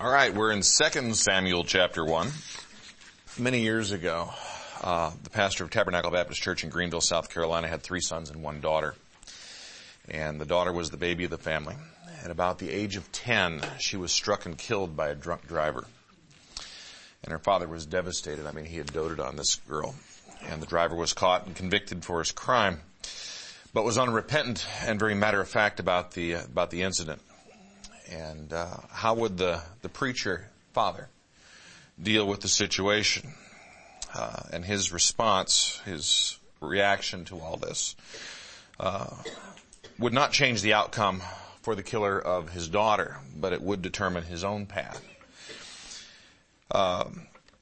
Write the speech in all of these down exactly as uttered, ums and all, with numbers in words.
All right, we're in Second Samuel chapter one. Many years ago, uh, the pastor of Tabernacle Baptist Church in Greenville, South Carolina, had three sons and one daughter. And the daughter was the baby of the family. At about the age of ten, she was struck and killed by a drunk driver. And her father was devastated. I mean, he had doted on this girl. And the driver was caught and convicted for his crime, but was unrepentant and very matter-of-fact about the, uh, about the incident. And uh, how would the, the preacher father deal with the situation? Uh, and his response, his reaction to all this, uh, would not change the outcome for the killer of his daughter, but it would determine his own path. Um,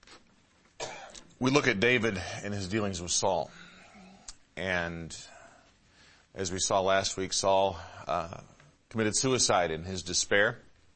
we look at David and his dealings with Saul. And as we saw last week, Saul uh, committed suicide in his despair.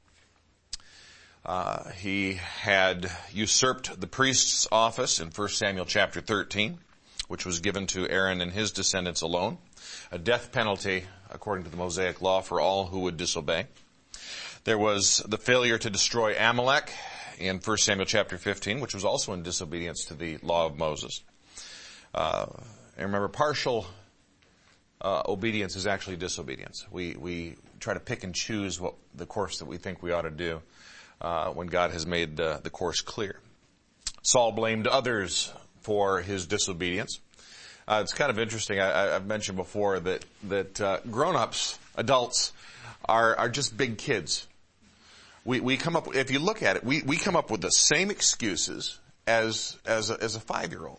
Uh, he had usurped the priest's office in First Samuel chapter thirteen, which was given to Aaron and his descendants alone, a death penalty according to the Mosaic law for all who would disobey. There was the failure to destroy Amalek in First Samuel chapter fifteen, which was also in disobedience to the law of Moses. Uh, and remember, partial uh, obedience is actually disobedience. We we try to pick and choose what the course that we think we ought to do uh, when God has made uh, the course clear. Saul blamed others for his disobedience. Uh, it's kind of interesting. I, I've mentioned before that that uh, grown-ups, adults, are are just big kids. We we come up, if you look at it, we we come up with the same excuses as as a, as a five-year-old.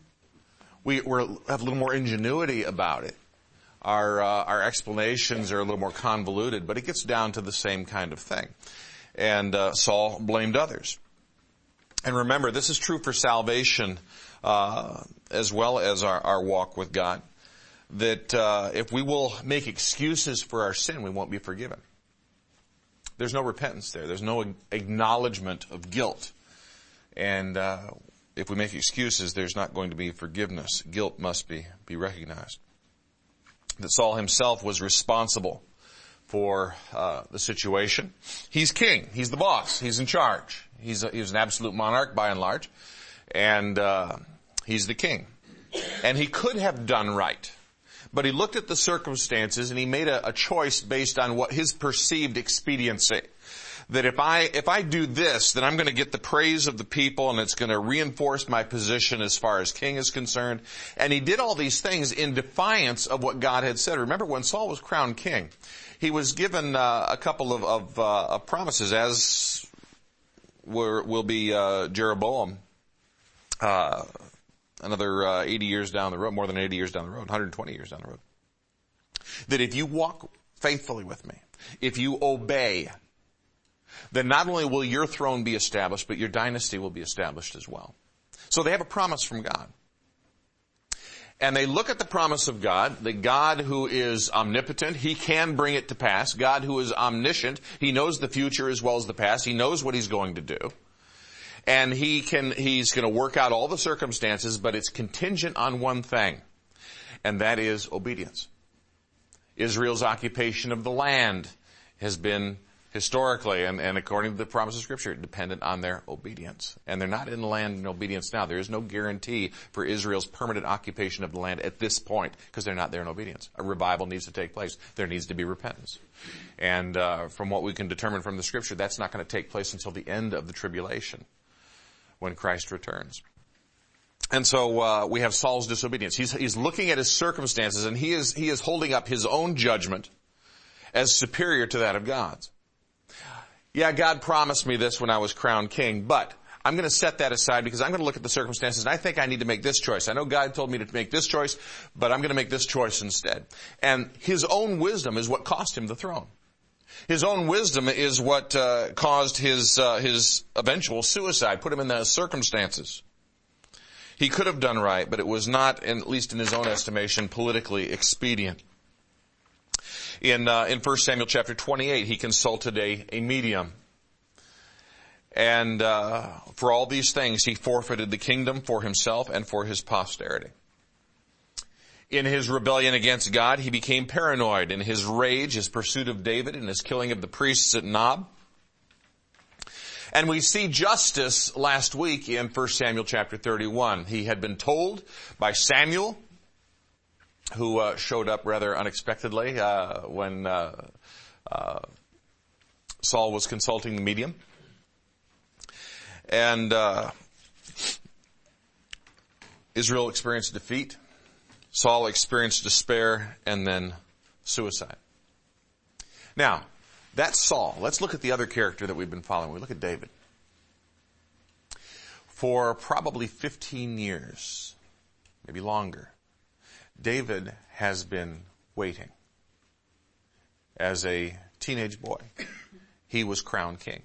We we're, have a little more ingenuity about it. Our uh, our explanations are a little more convoluted, but it gets down to the same kind of thing. And uh, Saul blamed others. And remember, this is true for salvation uh, as well as our, our walk with God. That uh, if we will make excuses for our sin, we won't be forgiven. There's no repentance there. There's no acknowledgement of guilt. And uh, if we make excuses, there's not going to be forgiveness. Guilt must be, be recognized. That Saul himself was responsible for uh, the situation. He's king. He's the boss. He's in charge. He's, a, he's an absolute monarch by and large. And uh, he's the king. And he could have done right. But he looked at the circumstances and he made a, a choice based on what his perceived expediency. That if I, if I do this, then I'm going to get the praise of the people and it's going to reinforce my position as far as king is concerned. And he did all these things in defiance of what God had said. Remember, when Saul was crowned king, he was given uh, a couple of, of, uh, of promises, as were, will be uh, Jeroboam. Uh, Another uh, eighty years down the road, more than eighty years down the road, one hundred twenty years down the road. That if you walk faithfully with me, if you obey, then not only will your throne be established, but your dynasty will be established as well. So they have a promise from God. And they look at the promise of God, that God who is omnipotent, He can bring it to pass. God who is omniscient, He knows the future as well as the past. He knows what He's going to do. And he can, he's going to work out all the circumstances, but it's contingent on one thing, and that is obedience. Israel's occupation of the land has been historically, and, and according to the promise of Scripture, dependent on their obedience. And they're not in the land in obedience now. There is no guarantee for Israel's permanent occupation of the land at this point, because they're not there in obedience. A revival needs to take place. There needs to be repentance. And uh, from what we can determine from the Scripture, that's not going to take place until the end of the tribulation, when Christ returns. And so uh, we have Saul's disobedience. He's, he's looking at his circumstances, and he is he is holding up his own judgment as superior to that of God's. Yeah, God promised me this when I was crowned king, but I'm going to set that aside because I'm going to look at the circumstances, and I think I need to make this choice. I know God told me to make this choice, but I'm going to make this choice instead. And his own wisdom is what cost him the throne. His own wisdom is what uh, caused his uh, his eventual suicide, put him in those circumstances. He could have done right, but it was not, at least in his own estimation, politically expedient. In uh, in First Samuel chapter twenty-eight, he consulted a, a medium. And uh, for all these things, he forfeited the kingdom for himself and for his posterity. In his rebellion against God, he became paranoid. In his rage, his pursuit of David and his killing of the priests at Nob, And we see justice last week in First Samuel chapter thirty-one. He had been told by Samuel, who uh, showed up rather unexpectedly uh, when uh, uh, Saul was consulting the medium. And uh, Israel experienced defeat. Saul experienced despair and then suicide. Now, that's Saul. Let's look at the other character that we've been following. We look at David. For probably fifteen years, maybe longer, David has been waiting. As a teenage boy, he was crowned king.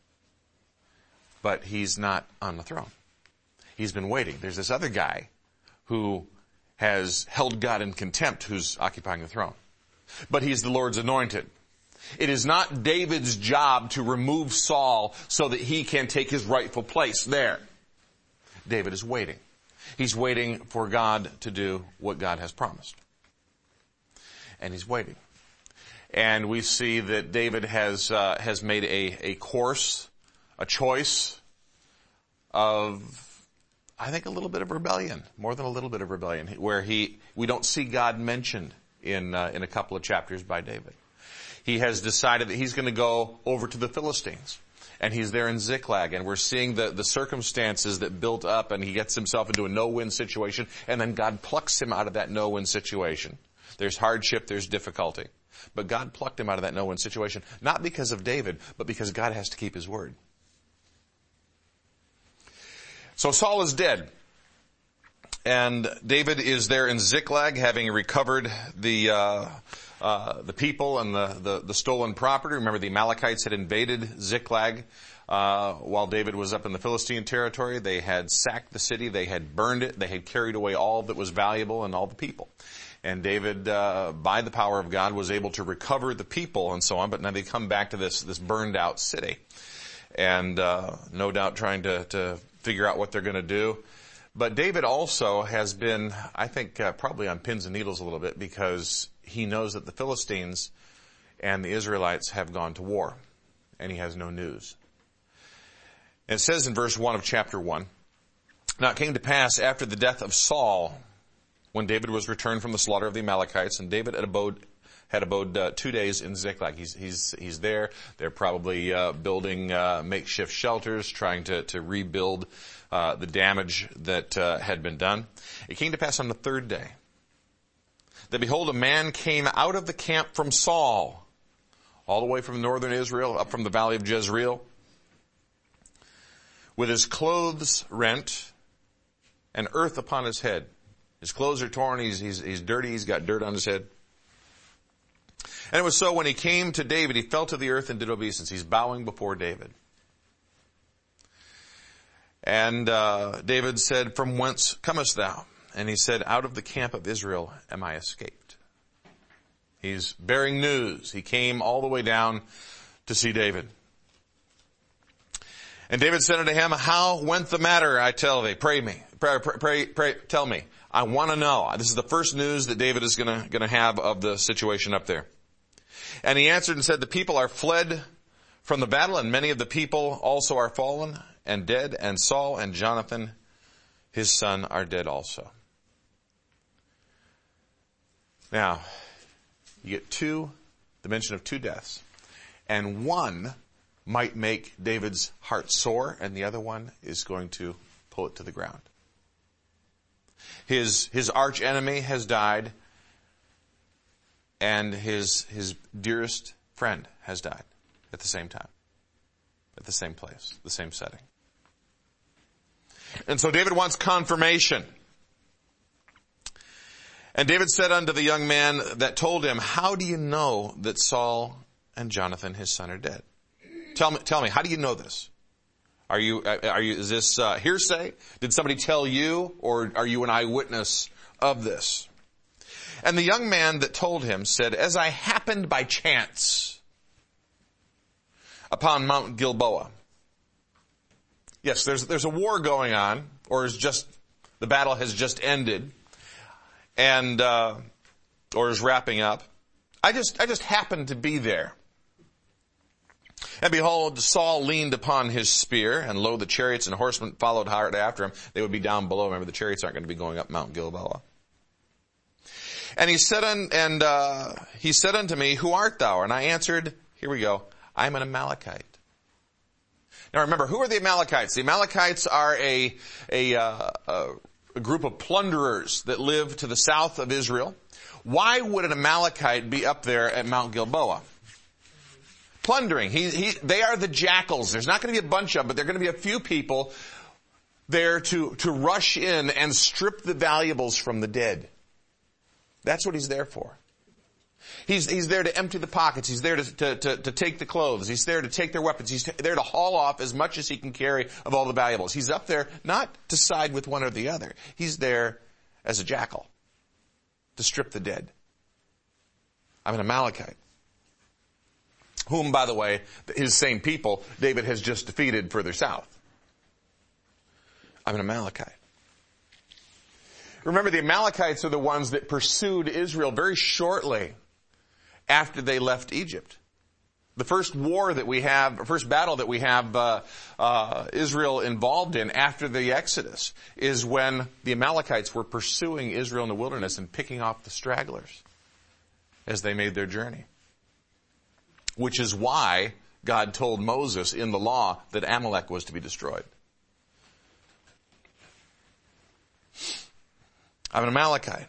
But he's not on the throne. He's been waiting. There's this other guy who has held God in contempt who's occupying the throne. But he's the Lord's anointed. It is not David's job to remove Saul so that he can take his rightful place there. David is waiting. He's waiting for God to do what God has promised. And he's waiting. And we see that David has uh, has made a, a course, a choice of, I think, a little bit of rebellion, more than a little bit of rebellion, where he we don't see God mentioned in uh, in a couple of chapters by David. He has decided that he's going to go over to the Philistines. And he's there in Ziklag, and we're seeing the, the circumstances that built up, and he gets himself into a no-win situation, and then God plucks him out of that no-win situation. There's hardship, there's difficulty. But God plucked him out of that no-win situation, not because of David, but because God has to keep his word. So Saul is dead. And David is there in Ziklag, having recovered the uh, uh, the people and the, the, the stolen property. Remember, the Amalekites had invaded Ziklag uh, while David was up in the Philistine territory. They had sacked the city. They had burned it. They had carried away all that was valuable and all the people. And David, uh, by the power of God, was able to recover the people and so on. But now they come back to this this burned out city, and uh, no doubt trying to to figure out what they're going to do. But David also has been, I think, uh, probably on pins and needles a little bit, because he knows that the Philistines and the Israelites have gone to war, and he has no news. And it says in verse one of chapter one, "Now it came to pass after the death of Saul, when David was returned from the slaughter of the Amalekites, and David had abode, had abode uh, two days in Ziklag." He's, he's, he's there. They're probably uh, building uh, makeshift shelters, trying to, to rebuild uh, the damage that uh, had been done. "It came to pass on the third day that, behold, a man came out of the camp from Saul, all the way from northern Israel, up from the valley of Jezreel, with his clothes rent and earth upon his head." His clothes are torn, he's, he's, he's dirty, he's got dirt on his head. "And it was so, when he came to David, he fell to the earth and did obeisance." He's bowing before David. And uh, David said, "From whence comest thou?" And he said, "Out of the camp of Israel am I escaped." He's bearing news. He came all the way down to see David. "And David said unto him, How went the matter, I tell thee? Pray me. Pray, pray, pray, pray tell me. I want to know." This is the first news that David is going to going to have of the situation up there. "And he answered and said, The people are fled from the battle, and many of the people also are fallen and dead, and Saul and Jonathan, his son, are dead also." Now, you get two, the mention of two deaths. And one might make David's heart sore, and the other one is going to pull it to the ground. His, his arch enemy has died, and his, his dearest friend has died at the same time, at the same place, the same setting. And so David wants confirmation. "And David said unto the young man that told him, How do you know that Saul and Jonathan his son are dead? Tell me, tell me, how do you know this? Are you, are you, is this uh, hearsay? Did somebody tell you, or are you an eyewitness of this?" And the young man that told him said, "As I happened by chance upon Mount Gilboa." Yes, there's, there's a war going on, or is just, the battle has just ended, and, uh, or is wrapping up. I just, I just happened to be there. And behold, Saul leaned upon his spear, and lo, the chariots and horsemen followed hard after him. They would be down below. Remember, the chariots aren't going to be going up Mount Gilboa. And he said, un, and uh, he said unto me, who art thou? And I answered, here we go, I am an Amalekite. Now remember, who are the Amalekites? The Amalekites are a, a, uh, a group of plunderers that live to the south of Israel. Why would an Amalekite be up there at Mount Gilboa? Plundering. He, he, they are the jackals. There's not going to be a bunch of them, but there are going to be a few people there to, to rush in and strip the valuables from the dead. That's what he's there for. He's, he's there to empty the pockets. He's there to, to, to, to take the clothes. He's there to take their weapons. He's there to haul off as much as he can carry of all the valuables. He's up there not to side with one or the other. He's there as a jackal to strip the dead. I'm an Amalekite. Whom, by the way, his same people, David has just defeated further south. I'm an Amalekite. Remember, the Amalekites are the ones that pursued Israel very shortly after they left Egypt. The first war that we have, first battle that we have uh, uh, Israel involved in after the Exodus is when the Amalekites were pursuing Israel in the wilderness and picking off the stragglers as they made their journey. Which is why God told Moses in the law that Amalek was to be destroyed. I'm an Amalekite.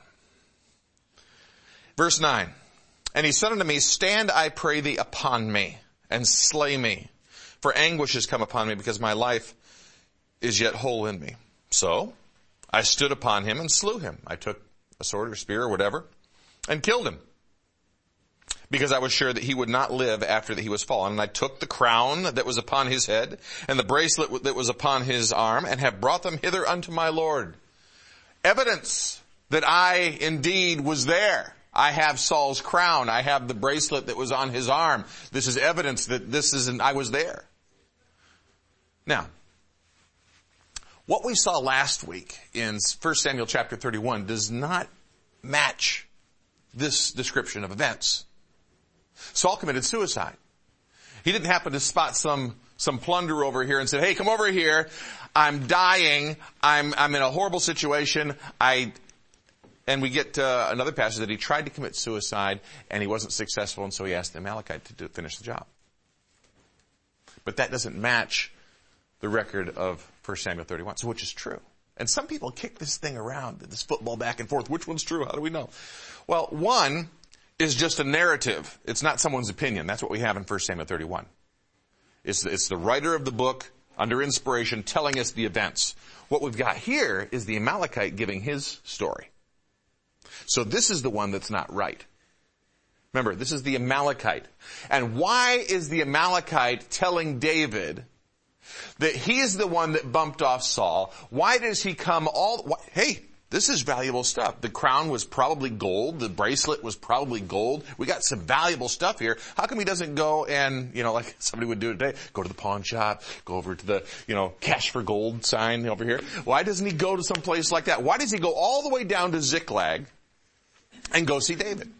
Verse nine. And he said unto me, stand, I pray thee, upon me, and slay me. For anguish has come upon me, because my life is yet whole in me. So I stood upon him and slew him. I took a sword or spear or whatever, and killed him, because I was sure that he would not live after that he was fallen. And I took the crown that was upon his head, and the bracelet that was upon his arm, and have brought them hither unto my Lord. Evidence that I indeed was there. I have Saul's crown. I have the bracelet that was on his arm. This is evidence that this isn't, I was there. Now, what we saw last week in First Samuel chapter thirty-one does not match this description of events. Saul committed suicide. He didn't happen to spot some, some plunder over here and said, hey, come over here. I'm dying. I'm, I'm in a horrible situation. I, and we get uh, another passage that he tried to commit suicide and he wasn't successful, and so he asked the Amalekite to do, finish the job. But that doesn't match the record of First Samuel thirty-one, so which is true. And some people kick this thing around, this football back and forth. Which one's true? How do we know? Well, one is just a narrative. It's not someone's opinion. That's what we have in First Samuel thirty-one. It's the, it's the writer of the book under inspiration telling us the events. What we've got here is the Amalekite giving his story. So this is the one that's not right. Remember, this is the Amalekite. And why is the Amalekite telling David that he's the one that bumped off Saul? Why does he come all... Why, hey, this is valuable stuff. The crown was probably gold. The bracelet was probably gold. We got some valuable stuff here. How come he doesn't go and, you know, like somebody would do today, go to the pawn shop, go over to the, you know, cash for gold sign over here? Why doesn't he go to some place like that? Why does he go all the way down to Ziklag and go see David?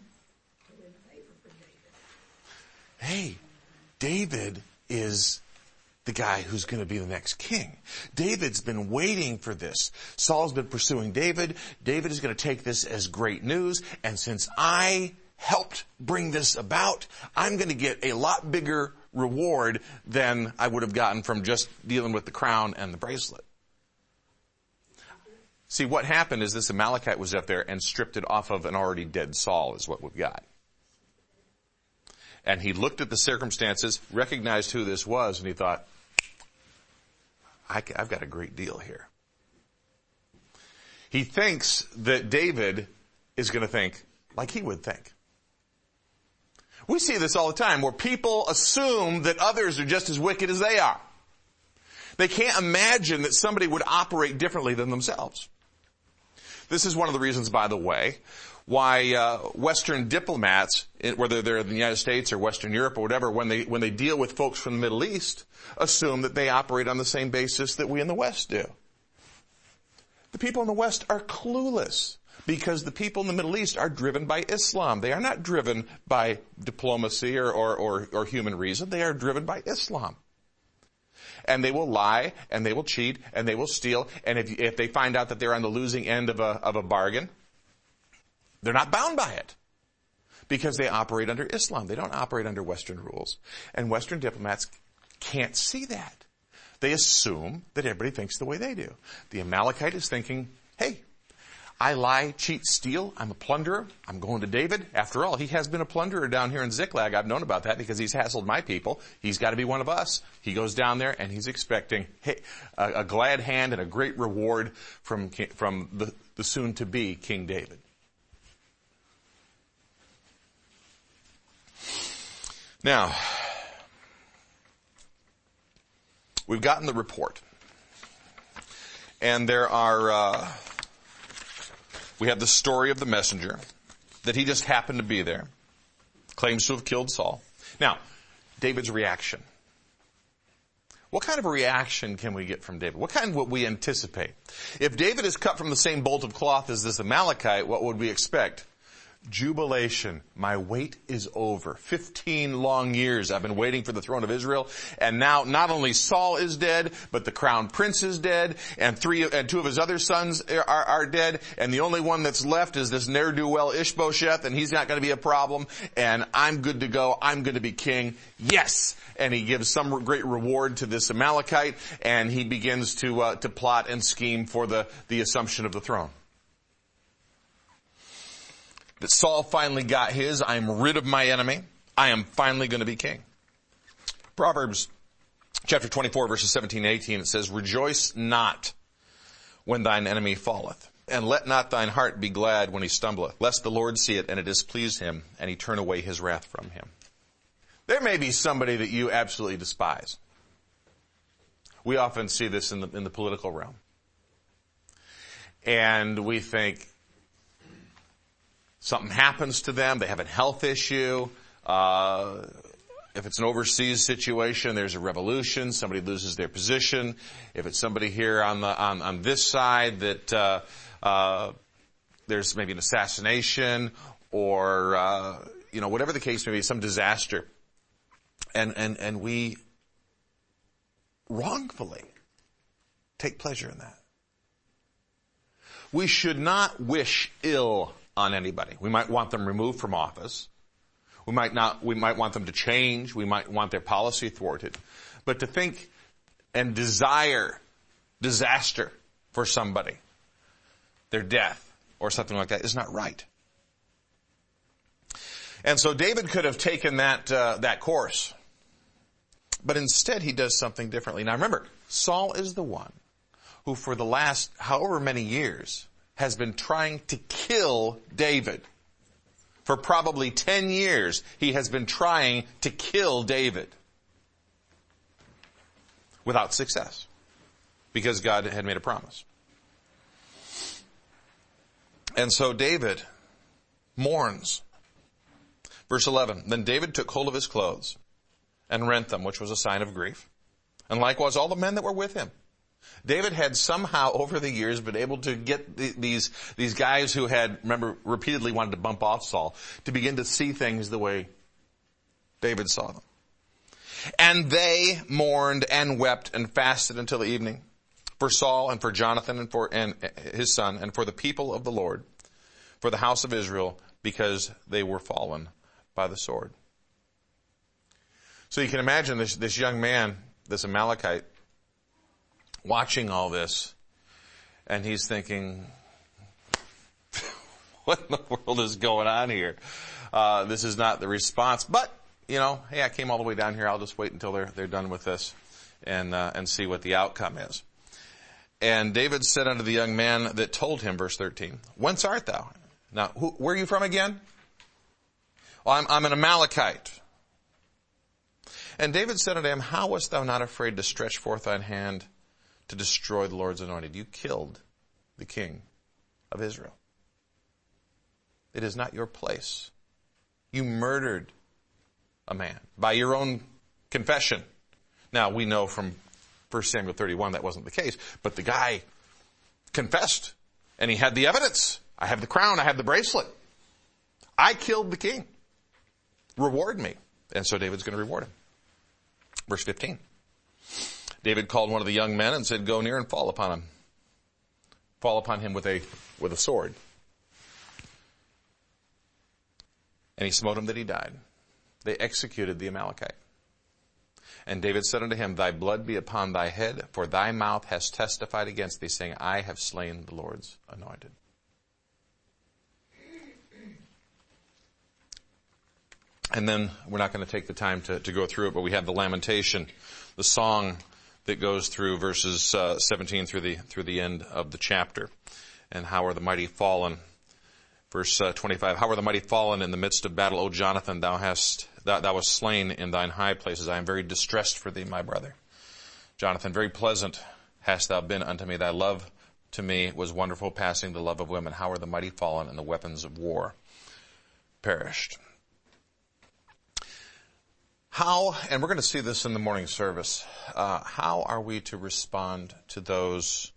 Hey, David is the guy who's going to be the next king. David's been waiting for this. Saul's been pursuing David. David is going to take this as great news. And since I helped bring this about, I'm going to get a lot bigger reward than I would have gotten from just dealing with the crown and the bracelet. See, what happened is this Amalekite was up there and stripped it off of an already dead Saul is what we've got. And he looked at the circumstances, recognized who this was, and he thought, I, I've got a great deal here. He thinks that David is going to think like he would think. We see this all the time where people assume that others are just as wicked as they are. They can't imagine that somebody would operate differently than themselves. This is one of the reasons, by the way, why uh, Western diplomats, whether they're in the United States or Western Europe or whatever, when they when they deal with folks from the Middle East, assume that they operate on the same basis that we in the West do. The people in the West are clueless. Because the people in the Middle East are driven by Islam. They are not driven by diplomacy or, or, or, or human reason. They are driven by Islam. And they will lie, and they will cheat, and they will steal. And if, if they find out that they're on the losing end of a, of a bargain, they're not bound by it. Because they operate under Islam. They don't operate under Western rules. And Western diplomats can't see that. They assume that everybody thinks the way they do. The Amalekite is thinking, hey, I lie, cheat, steal. I'm a plunderer. I'm going to David. After all, he has been a plunderer down here in Ziklag. I've known about that because he's hassled my people. He's got to be one of us. He goes down there and he's expecting hey, a, a glad hand and a great reward from, from the, the soon-to-be King David. Now, we've gotten the report. And there are... Uh, We have the story of the messenger, that he just happened to be there, claims to have killed Saul. Now, David's reaction. What kind of a reaction can we get from David? What kind would we anticipate? If David is cut from the same bolt of cloth as this Amalekite, what would we expect? Jubilation. My wait is over. Fifteen long years I've been waiting for the throne of Israel, and now not only Saul is dead, but the crown prince is dead, and three and two of his other sons are, are dead, and the only one that's left is this ne'er-do-well Ishbosheth, and he's not going to be a problem, and I'm good to go. I'm going to be king. Yes! And he gives some great reward to this Amalekite, and he begins to uh, to plot and scheme for the, the assumption of the throne. That Saul finally got his. I am rid of my enemy. I am finally going to be king. Proverbs chapter twenty-four, verses seventeen and eighteen, it says, Rejoice not when thine enemy falleth, and let not thine heart be glad when he stumbleth, lest the Lord see it, and it displease him, and he turn away his wrath from him. There may be somebody that you absolutely despise. We often see this in the, in the political realm. And we think, something happens to them, they have a health issue, uh, if it's an overseas situation, there's a revolution, somebody loses their position. If it's somebody here on the, on, on this side that, uh, uh, there's maybe an assassination or, uh, you know, whatever the case may be, some disaster. And, and, and we wrongfully take pleasure in that. We should not wish ill on anybody. We might want them removed from office. We might not, we might want them to change. We might want their policy thwarted. But to think and desire disaster for somebody, their death or something like that, is not right. And so David could have taken that, uh, that course. But instead he does something differently. Now remember, Saul is the one who for the last however many years has been trying to kill David. For probably ten years, he has been trying to kill David. Without success. Because God had made a promise. And so David mourns. Verse eleven, Then David took hold of his clothes and rent them, which was a sign of grief. And likewise all the men that were with him. David had somehow over the years been able to get the, these, these guys who had, remember, repeatedly wanted to bump off Saul, to begin to see things the way David saw them. And they mourned and wept and fasted until the evening for Saul and for Jonathan and for and his son and for the people of the Lord, for the house of Israel, because they were fallen by the sword. So you can imagine this, this young man, this Amalekite, watching all this, and he's thinking, what in the world is going on here? Uh, this is not the response. But, you know, hey, I came all the way down here. I'll just wait until they're, they're done with this and, uh, and see what the outcome is. And David said unto the young man that told him, verse thirteen, Whence art thou? Now, who, where are you from again? Well, I'm, I'm an Amalekite. And David said unto him, How wast thou not afraid to stretch forth thine hand to destroy the Lord's anointed? You killed the king of Israel. It is not your place. You murdered a man by your own confession. Now, we know from First Samuel thirty-one that wasn't the case, but the guy confessed and he had the evidence. I have the crown. I have the bracelet. I killed the king. Reward me. And so David's going to reward him. Verse fifteen. David called one of the young men and said, go near and fall upon him. Fall upon him with a, with a sword. And he smote him that he died. They executed the Amalekite. And David said unto him, thy blood be upon thy head, for thy mouth has testified against thee, saying, I have slain the Lord's anointed. And then we're not going to take the time to, to go through it, but we have the lamentation, the song that goes through verses uh, seventeen through the through the end of the chapter. And how are the mighty fallen? Verse uh, twenty-five, how are the mighty fallen in the midst of battle, O Jonathan, thou hast thou, thou wast slain in thine high places. I am very distressed for thee, my brother. Jonathan, very pleasant hast thou been unto me. Thy love to me was wonderful, passing the love of women. How are the mighty fallen and the weapons of war perished? How, and we're going to see this in the morning service, uh, how are we to respond to those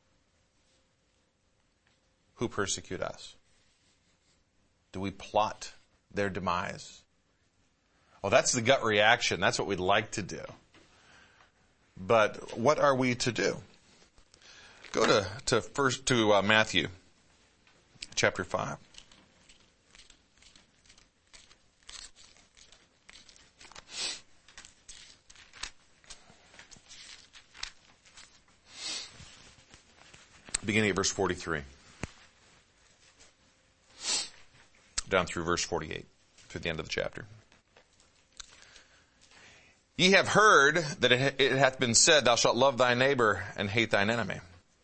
who persecute us? Do we plot their demise? Well, that's the gut reaction. That's what we'd like to do. But what are we to do? Go to, to first, to uh, Matthew chapter five. Beginning at verse forty-three. Down through verse forty-eight. Through the end of the chapter. Ye have heard that it hath been said, thou shalt love thy neighbor and hate thine enemy.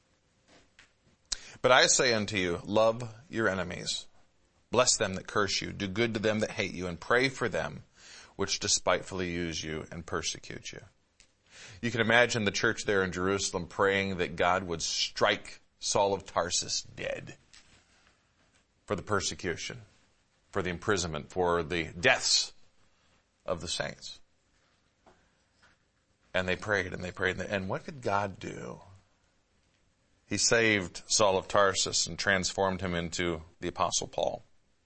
But I say unto you, love your enemies. Bless them that curse you. Do good to them that hate you. And pray for them which despitefully use you and persecute you. You can imagine the church there in Jerusalem praying that God would strike Saul of Tarsus dead for the persecution, for the imprisonment, for the deaths of the saints. And they prayed and they prayed. And what did God do? He saved Saul of Tarsus and transformed him into the Apostle Paul.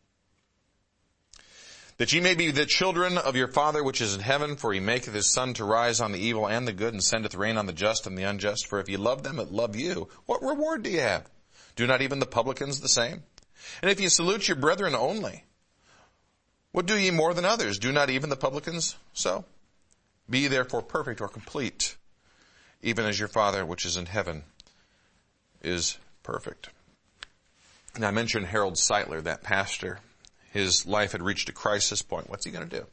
That ye may be the children of your Father which is in heaven, for he maketh his sun to rise on the evil and the good, and sendeth rain on the just and the unjust. For if ye love them that love you, what reward do ye have? Do not even the publicans the same? And if ye salute your brethren only, what do ye more than others? Do not even the publicans so? Be ye therefore perfect or complete, even as your Father which is in heaven is perfect. Now I mentioned Harold Seitler, that pastor. His life had reached a crisis point. What's he going to do?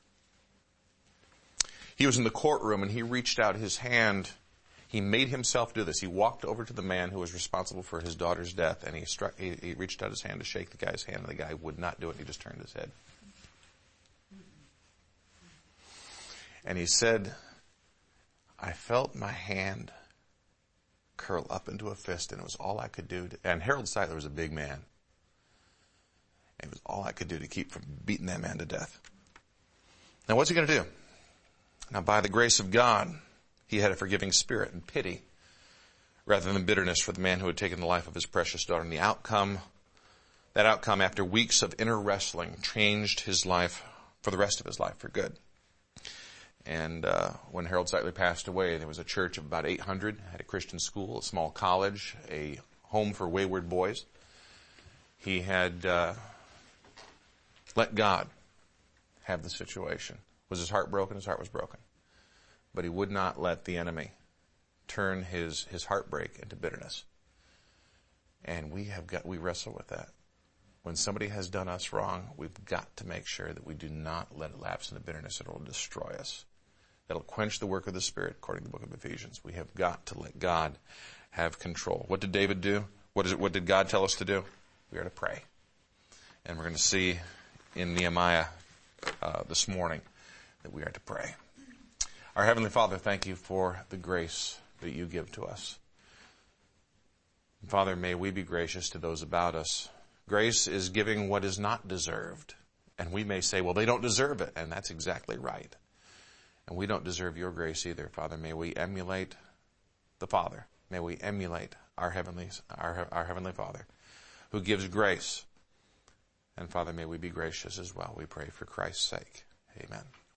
He was in the courtroom and he reached out his hand. He made himself do this. He walked over to the man who was responsible for his daughter's death, and he struck, he, he reached out his hand to shake the guy's hand, and the guy would not do it. He just turned his head. And he said, I felt my hand curl up into a fist, and it was all I could do. To, and Harold Seitler was a big man. And it was all I could do to keep from beating that man to death. Now what's he going to do? Now by the grace of God, he had a forgiving spirit and pity rather than bitterness for the man who had taken the life of his precious daughter. And the outcome, that outcome after weeks of inner wrestling, changed his life for the rest of his life for good. And uh, when Harold Seitler passed away, there was a church of about eight hundred, had a Christian school, a small college, a home for wayward boys. He had uh, let God have the situation. Was his heart broken? His heart was broken. But he would not let the enemy turn his, his heartbreak into bitterness. And we have got, we wrestle with that. When somebody has done us wrong, we've got to make sure that we do not let it lapse into bitterness. It will destroy us. That'll quench the work of the Spirit, according to the book of Ephesians. We have got to let God have control. What did David do? What is it? What did God tell us to do? We are to pray. And we're going to see in Nehemiah uh, this morning that we are to pray. Our Heavenly Father, thank you for the grace that you give to us. And Father, may we be gracious to those about us. Grace is giving what is not deserved. And we may say, well, they don't deserve it. And that's exactly right. And we don't deserve your grace either, Father. May we emulate the Father. May we emulate our heavenly, our, our Heavenly Father, who gives grace. And Father, may we be gracious as well. We pray for Christ's sake. Amen.